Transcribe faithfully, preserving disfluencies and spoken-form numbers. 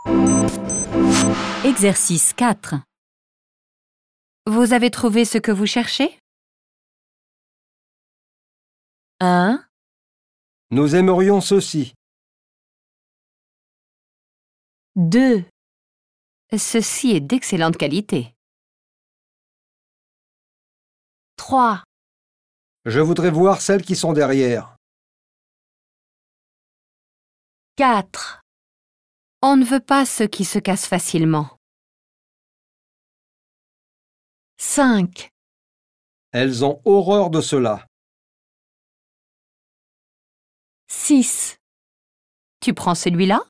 Exercice quatre. Vous avez trouvé ce que vous cherchez? un, Nous aimerions ceci. deux. Ceci est d'excellente qualité. trois, Je voudrais voir celles qui sont derrière. quatre. On ne veut pas ceux qui se cassent facilement. cinq, Elles ont horreur de cela. six. Tu prends celui-là?